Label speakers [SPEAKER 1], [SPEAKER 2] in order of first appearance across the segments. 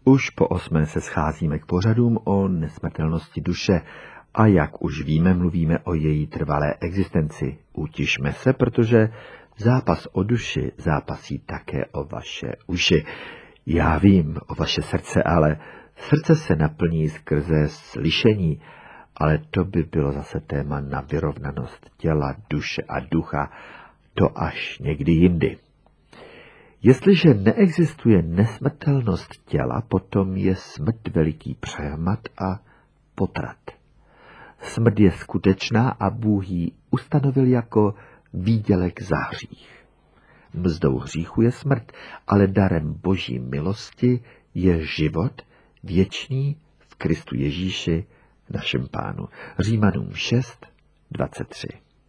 [SPEAKER 1] Už po 8. se scházíme k pořadům o nesmrtelnosti duše a jak už víme, mluvíme o její trvalé existenci. Utišme se, protože zápas o duši zápasí také o vaše uši. Já vím o vaše srdce, ale srdce se naplní skrze slyšení, ale to by bylo zase téma na vyrovnanost těla, duše a ducha, to až někdy jindy. Jestliže neexistuje nesmrtelnost těla, potom je smrt veliký přehmat a potrat. Smrt je skutečná a Bůh ji ustanovil jako výdělek za hřích. Mzdou hříchu je smrt, ale darem Boží milosti je život věčný v Kristu Ježíši, našem Pánu. Římanům 6:23.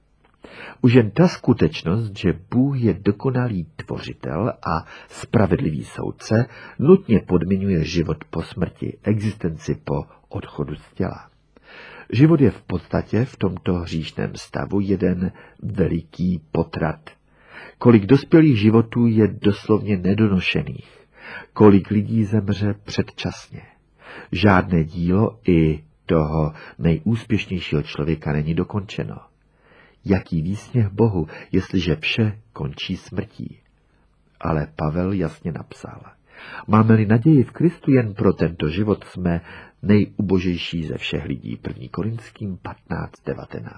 [SPEAKER 1] Už jen ta skutečnost, že Bůh je dokonalý tvořitel a spravedlivý soudce, nutně podmiňuje život po smrti, existenci po odchodu z těla. Život je v podstatě v tomto hříšném stavu jeden veliký potrat. Kolik dospělých životů je doslovně nedonošených, kolik lidí zemře předčasně. Žádné dílo i toho nejúspěšnějšího člověka není dokončeno. Jaký výsměch Bohu, jestliže vše končí smrtí. Ale Pavel jasně napsal: máme-li naději v Kristu jen pro tento život, jsme nejubožejší ze všech lidí. 1. Korinským 15:19.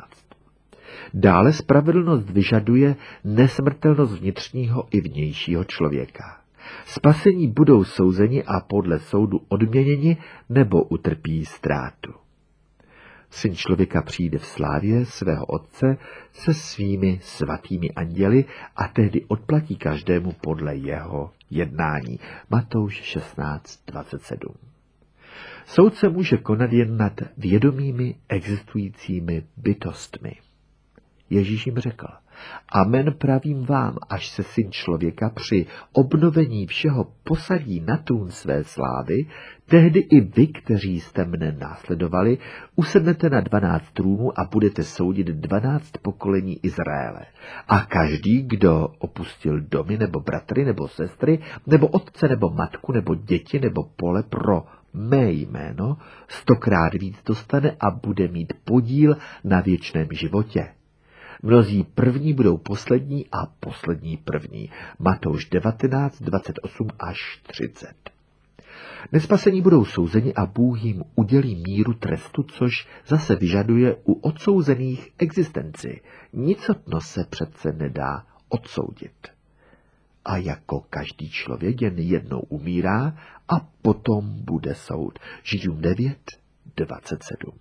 [SPEAKER 1] Dále spravedlnost vyžaduje nesmrtelnost vnitřního i vnějšího člověka. Spasení budou souzeni a podle soudu odměněni nebo utrpí ztrátu. Syn člověka přijde v slávě svého otce se svými svatými anděli a tehdy odplatí každému podle jeho jednání. Matouš 16:27. Soudce může konat jen nad vědomými existujícími bytostmi. Ježíš jim řekl: amen pravím vám, až se Syn člověka při obnovení všeho posadí na trůn své slávy, tehdy i vy, kteří jste mne následovali, usednete na 12 trůnů a budete soudit 12 pokolení Izraele. A každý, kdo opustil domy nebo bratry nebo sestry, nebo otce nebo matku nebo děti nebo pole pro mé jméno, 100krát víc dostane a bude mít podíl na věčném životě. Mnozí první budou poslední a poslední první. Matouš 19:28-30. Nespasení budou souzeni a Bůh jim udělí míru trestu, což zase vyžaduje u odsouzených existenci. Nicotno se přece nedá odsoudit. A jako každý člověk jen jednou umírá a potom bude soud. Židům 9:27.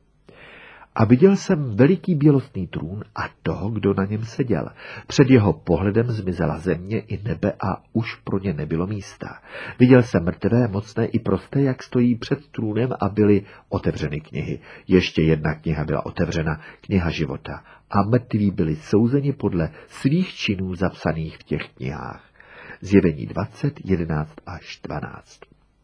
[SPEAKER 1] A viděl jsem veliký bělostný trůn a toho, kdo na něm seděl. Před jeho pohledem zmizela země i nebe a už pro ně nebylo místa. Viděl jsem mrtvé, mocné i prosté, jak stojí před trůnem a byly otevřeny knihy. Ještě jedna kniha byla otevřena, kniha života. A mrtví byli souzeni podle svých činů zapsaných v těch knihách. Zjevení 20:11-12.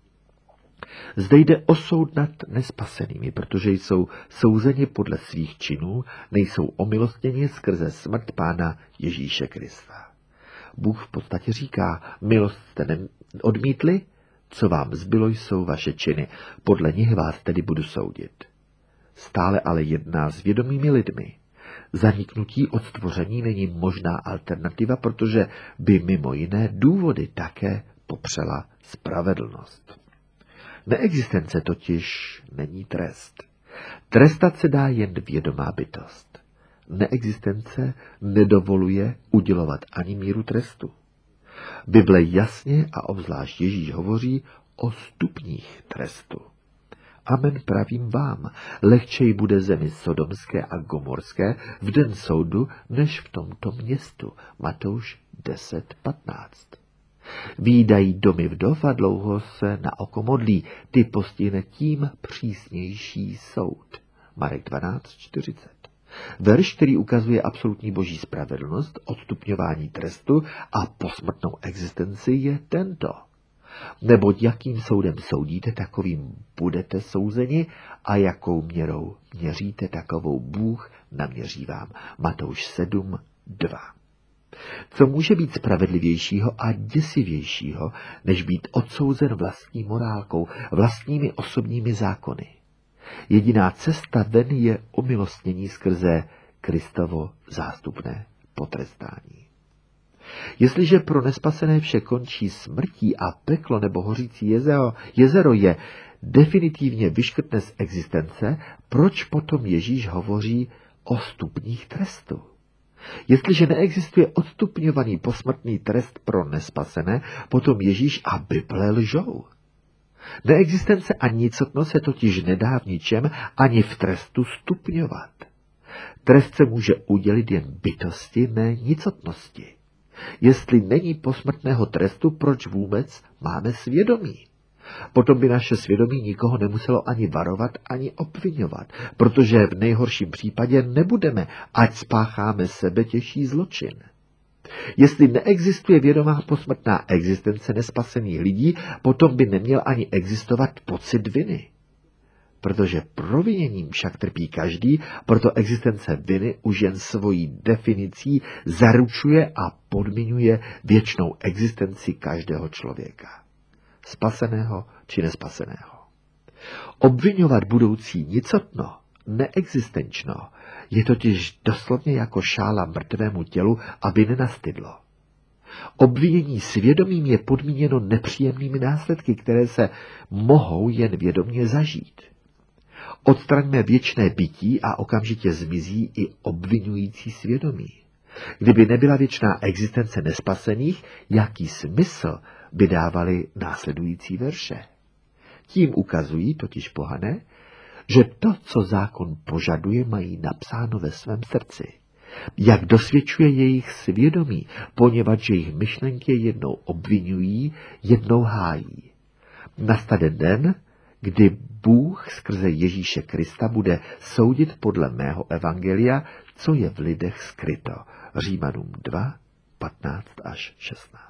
[SPEAKER 1] Zde jde o soud nad nespasenými, protože jsou souzeni podle svých činů, nejsou omilostněni skrze smrt Pána Ježíše Krista. Bůh v podstatě říká: milost jste odmítli, co vám zbylo, jsou vaše činy, podle nich vás tedy budu soudit. Stále ale jedná s vědomými lidmi. Zaniknutí od stvoření není možná alternativa, protože by mimo jiné důvody také popřela spravedlnost. Neexistence totiž není trest. Trestat se dá jen vědomá bytost. Neexistence nedovoluje udělovat ani míru trestu. Bible jasně a obzvlášť Ježíš hovoří o stupních trestu. Amen pravím vám, lehčej bude zemi sodomské a gomorské v den soudu, než v tomto městu. Matouš 10:15. Výdají domy vdov a dlouho se na oko modlí, ty postihne tím přísnější soud. Marek 12:40. Verš, který ukazuje absolutní boží spravedlnost, odstupňování trestu a posmrtnou existenci, je tento. Neboť jakým soudem soudíte, takovým budete souzeni a jakou měrou měříte, takovou Bůh naměří vám. Matouš 7:2. Co může být spravedlivějšího a děsivějšího, než být odsouzen vlastní morálkou, vlastními osobními zákony? Jediná cesta ven je omilostnění skrze Kristovo zástupné potrestání. Jestliže pro nespasené vše končí smrtí a peklo nebo hořící jezero je definitivně vyškrtne z existence, proč potom Ježíš hovoří o stupních trestu? Jestliže neexistuje odstupňovaný posmrtný trest pro nespasené, potom Ježíš a Bible lžou. Neexistence a nicotnost se totiž nedá v ničem ani v trestu stupňovat. Trest se může udělit jen bytosti, ne nicotnosti. Jestli není posmrtného trestu, proč vůbec máme svědomí? Potom by naše svědomí nikoho nemuselo ani varovat, ani obvinovat, protože v nejhorším případě nebudeme, ať spácháme sebetěžší zločin. Jestli neexistuje vědomá posmrtná existence nespasených lidí, potom by neměl ani existovat pocit viny. Protože proviněním však trpí každý, proto existence viny už jen svojí definicí zaručuje a podmiňuje věčnou existenci každého člověka. Spaseného či nespaseného. Obvinovat budoucí nicotno, neexistenčno, je totiž doslovně jako šála mrtvému tělu, aby nenastydlo. Obvinění svědomím je podmíněno nepříjemnými následky, které se mohou jen vědomě zažít. Odstraňme věčné bytí a okamžitě zmizí i obvinující svědomí. Kdyby nebyla věčná existence nespasených, jaký smysl by dávaly následující verše? Tím ukazují totiž pohané, že to, co zákon požaduje, mají napsáno ve svém srdci. Jak dosvědčuje jejich svědomí, poněvadž jejich myšlenky jednou obvinují, jednou hájí. Nastane den, kdy Bůh skrze Ježíše Krista bude soudit podle mého evangelia, co je v lidech skryto. Římanům 2, 15 až 16.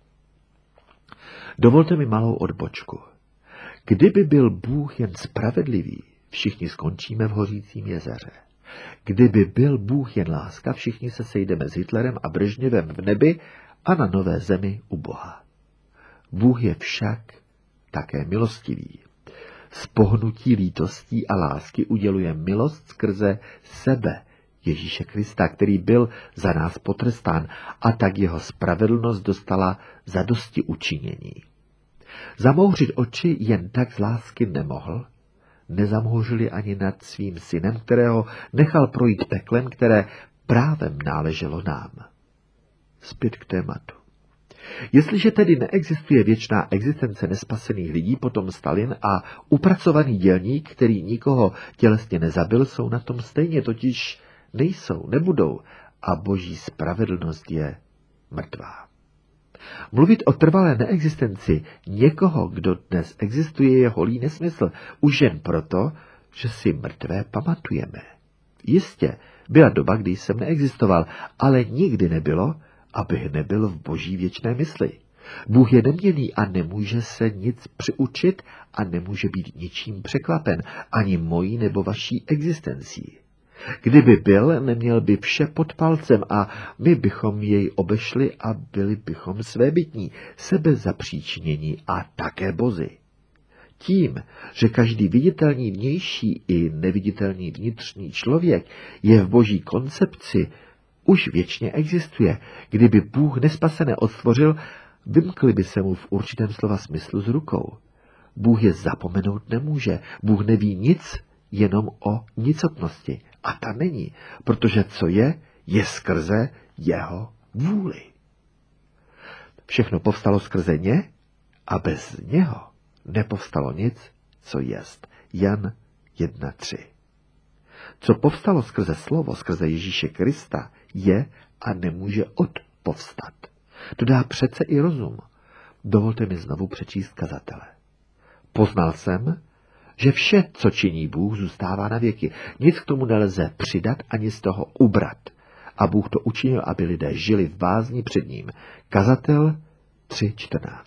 [SPEAKER 1] Dovolte mi malou odbočku. Kdyby byl Bůh jen spravedlivý, všichni skončíme v hořícím jezeře. Kdyby byl Bůh jen láska, všichni se sejdeme s Hitlerem a Brežněvem v nebi a na nové zemi u Boha. Bůh je však také milostivý. Z pohnutí lítostí a lásky uděluje milost skrze sebe, Ježíše Krista, který byl za nás potrestán, a tak jeho spravedlnost dostala zadosti učinění. Zamouřit oči jen tak z lásky nemohl, nezamouřili ani nad svým synem, kterého nechal projít peklem, které právem náleželo nám. Zpět k tématu. Jestliže tedy neexistuje věčná existence nespasených lidí, potom Stalin a upracovaný dělník, který nikoho tělesně nezabil, jsou na tom stejně, totiž nejsou, nebudou a boží spravedlnost je mrtvá. Mluvit o trvalé neexistenci někoho, kdo dnes existuje, je holý nesmysl, už jen proto, že si mrtvé pamatujeme. Jistě, byla doba, kdy jsem neexistoval, ale nikdy nebylo, abych nebyl v boží věčné mysli. Bůh je neměnný a nemůže se nic přiučit a nemůže být ničím překvapen, ani mojí nebo vaší existencí. Kdyby byl, neměl by vše pod palcem a my bychom jej obešli a byli bychom svébytní, sebezapříčinění a také bozy. Tím, že každý viditelný vnější i neviditelný vnitřní člověk je v boží koncepci, už věčně existuje. Kdyby Bůh nespasené odstvořil, vymkli by se mu v určitém slova smyslu z rukou. Bůh je zapomenout nemůže. Bůh neví nic, jenom o nicotnosti. A ta není, protože co je skrze jeho vůli. Všechno povstalo skrze ně a bez něho nepovstalo nic, co jest. Jan 1.3. Co povstalo skrze slovo, skrze Ježíše Krista, je a nemůže odpovstat. To dá přece i rozum. Dovolte mi znovu přečíst kazatele. Poznal jsem, že vše, co činí Bůh, zůstává na věky. Nic k tomu nelze přidat ani z toho ubrat. A Bůh to učinil, aby lidé žili v bázni před ním. Kazatel 3.14.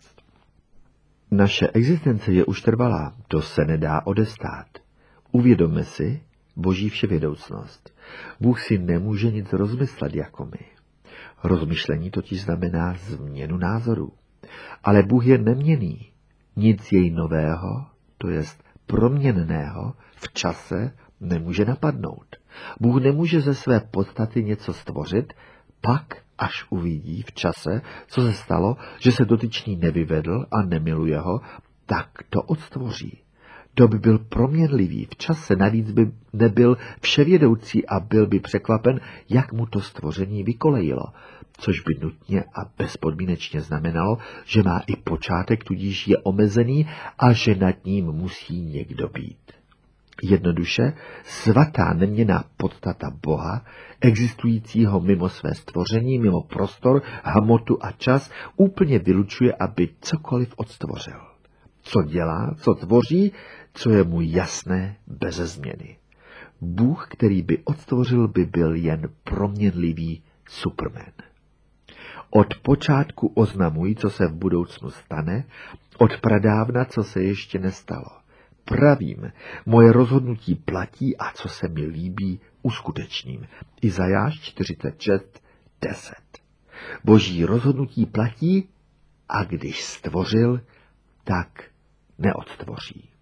[SPEAKER 1] Naše existence je už trvalá, to se nedá odestát. Uvědomme si boží vševědoucnost. Bůh si nemůže nic rozmyslet jako my. Rozmyšlení totiž znamená změnu názoru. Ale Bůh je neměnný. Nic jej nového, to jest proměnného, v čase nemůže napadnout. Bůh nemůže ze své podstaty něco stvořit, pak, až uvidí v čase, co se stalo, že se dotyčný nevyvedl a nemiluje ho, tak to odstvoří. To by byl proměnlivý v čase, navíc by nebyl vševědoucí a byl by překvapen, jak mu to stvoření vykolejilo, což by nutně a bezpodmínečně znamenalo, že má i počátek, tudíž je omezený a že nad ním musí někdo být. Jednoduše, svatá neměnná podstata Boha, existujícího mimo své stvoření, mimo prostor, hmotu a čas, úplně vylučuje, aby cokoliv odstvořil. Co dělá, co tvoří, co je mu jasné beze změny. Bůh, který by odstvořil, by byl jen proměnlivý Superman. Od počátku oznamují, co se v budoucnu stane, od pradávna, co se ještě nestalo. Pravím, moje rozhodnutí platí a co se mi líbí, uskutečním. Izajáš 46:10. Boží rozhodnutí platí a když stvořil, tak neodtvoří.